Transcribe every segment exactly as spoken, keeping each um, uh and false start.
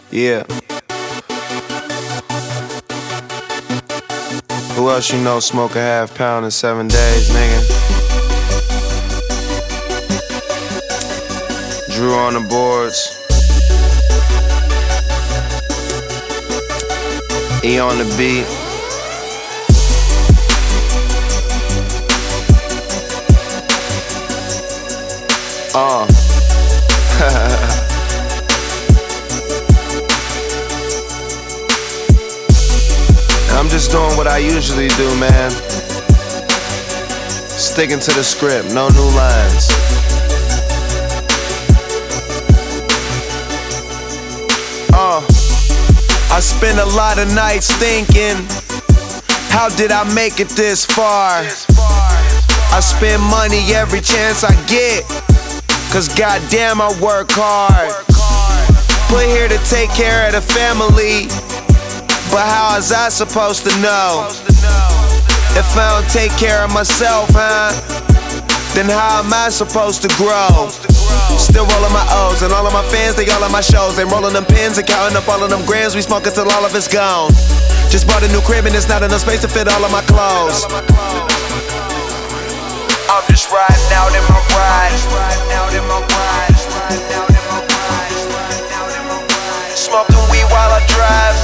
Yeah. Who else you know smoke a half pound in seven days, nigga? Drew on the boards. E on the beat. Uh. I'm just doing what I usually do, man. Sticking to the script, no new lines. Uh, I spend a lot of nights thinking, how did I make it this far? I spend money every chance I get, cause goddamn I work hard. Put here to take care of the family, but how is I supposed to know? If I don't take care of myself, huh? Then how am I supposed to grow? Still rolling my O's and all of my fans, they all on my shows. They rolling them pins and counting up all of them grams. We smoking till all of it's gone. Just bought a new crib and it's not enough space to fit all of my clothes. I'm just riding out in my ride. Smoking weed while I drive.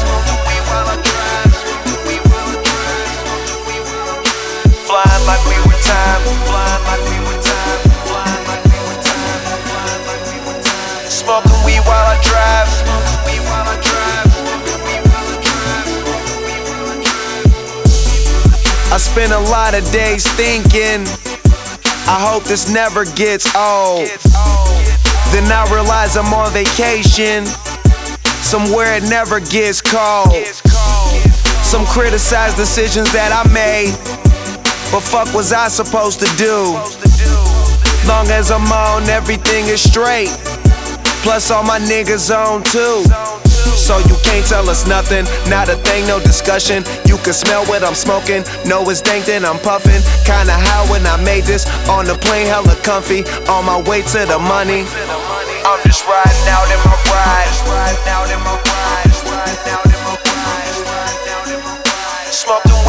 Flying like we were time. Flying like we were time. Flying like we were time. Flying like we were time. Smoking weed while I drive. Smoking weed while I drive. I spend a lot of days thinking, I hope this never gets old. Then I realize I'm on vacation, somewhere it never gets cold. Some criticize decisions that I made, but fuck was I supposed to do? Long as I'm on, everything is straight. Plus all my niggas on too. So you can't tell us nothing, not a thing, no discussion. You can smell what I'm smoking, know it's dank then I'm puffing. Kinda how when I made this, on the plane hella comfy, on my way to the money. I'm just riding out in my ride. Smoking